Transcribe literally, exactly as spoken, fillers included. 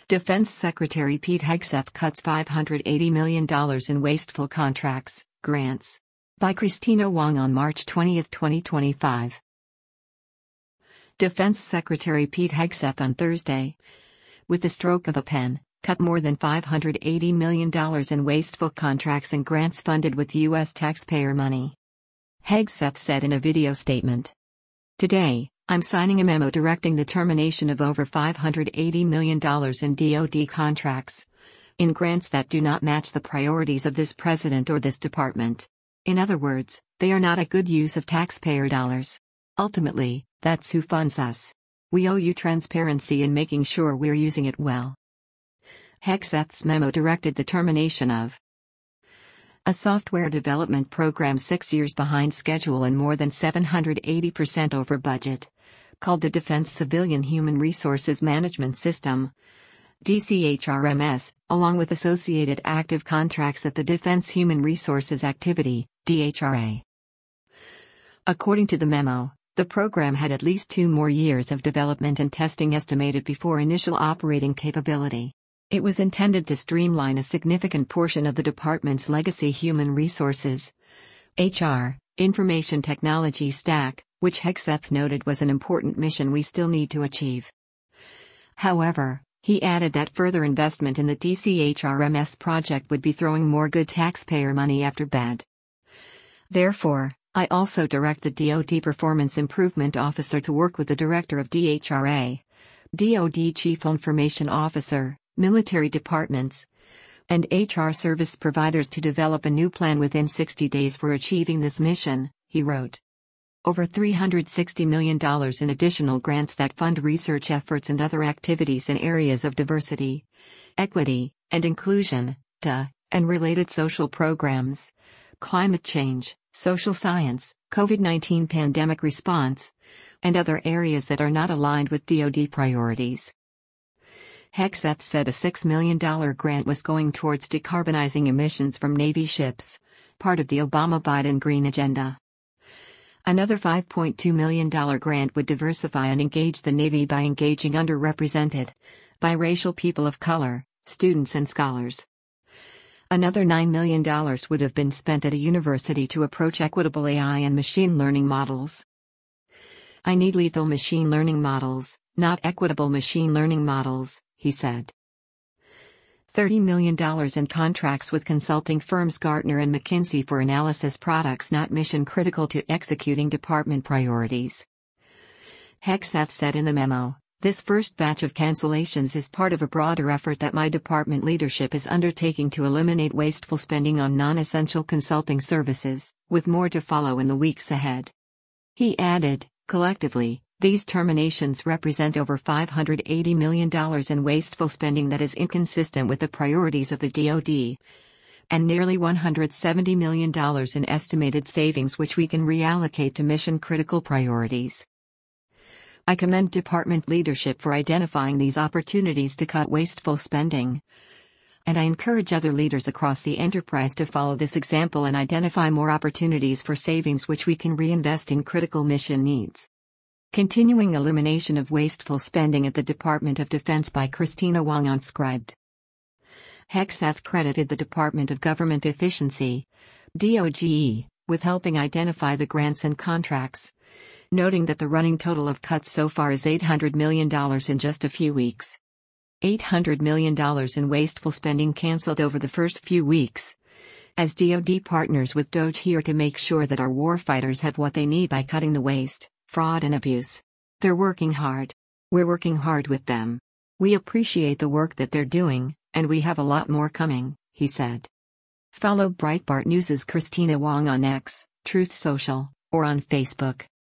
Defense Secretary Pete Hegseth cuts five hundred eighty million dollars in wasteful contracts, grants. By Christina Wong on March twentieth, twenty twenty-five. Defense Secretary Pete Hegseth on Thursday, with the stroke of a pen, cut more than five hundred eighty million dollars in wasteful contracts and grants funded with U S taxpayer money. Hegseth said in a video statement. Today, I'm signing a memo directing the termination of over five hundred eighty million dollars in D O D contracts, in grants that do not match the priorities of this president or this department. In other words, they are not a good use of taxpayer dollars. Ultimately, that's who funds us. We owe you transparency in making sure we're using it well. Hegseth's memo directed the termination of a software development program six years behind schedule and more than seven hundred eighty percent over budget, called the Defense Civilian Human Resources Management System, D C H R M S, along with associated active contracts at the Defense Human Resources Activity, D H R A. According to the memo, the program had at least two more years of development and testing estimated before initial operating capability. It was intended to streamline a significant portion of the department's legacy human resources, H R, information technology stack, which Hegseth noted was an important mission we still need to achieve. However, he added that further investment in the D C H R M S project would be throwing more good taxpayer money after bad. Therefore, I also direct the D O D Performance Improvement Officer to work with the Director of D H R A, D O D Chief Information Officer, military departments, and H R service providers to develop a new plan within sixty days for achieving this mission, he wrote. Over three hundred sixty million dollars in additional grants that fund research efforts and other activities in areas of diversity, equity, and inclusion, D A, and related social programs, climate change, social science, COVID nineteen pandemic response, and other areas that are not aligned with D O D priorities. Hegseth said a six million dollars grant was going towards decarbonizing emissions from Navy ships, part of the Obama-Biden Green Agenda. Another five point two million dollars grant would diversify and engage the Navy by engaging underrepresented, biracial people of color, students and scholars. Another nine million dollars would have been spent at a university to approach equitable A I and machine learning models. I need lethal machine learning models, not equitable machine learning models, he said. thirty million dollars in contracts with consulting firms Gartner and McKinsey for analysis products not mission critical to executing department priorities. Hegseth said in the memo, this first batch of cancellations is part of a broader effort that my department leadership is undertaking to eliminate wasteful spending on non-essential consulting services, with more to follow in the weeks ahead. He added, collectively, these terminations represent over five hundred eighty million dollars in wasteful spending that is inconsistent with the priorities of the D O D, and nearly one hundred seventy million dollars in estimated savings which we can reallocate to mission-critical priorities. I commend department leadership for identifying these opportunities to cut wasteful spending, and I encourage other leaders across the enterprise to follow this example and identify more opportunities for savings which we can reinvest in critical mission needs. Continuing elimination of wasteful spending at the Department of Defense by Christina Wong on Scribd. Hegseth credited the Department of Government Efficiency, D O G E, with helping identify the grants and contracts, noting that the running total of cuts so far is eight hundred million dollars in just a few weeks. eight hundred million dollars in wasteful spending cancelled over the first few weeks. As D O D partners with D O G E here to make sure that our warfighters have what they need by cutting the waste, fraud and abuse. They're working hard. We're working hard with them. We appreciate the work that they're doing, and we have a lot more coming, he said. Follow Breitbart News' Christina Wong on X, Truth Social, or on Facebook.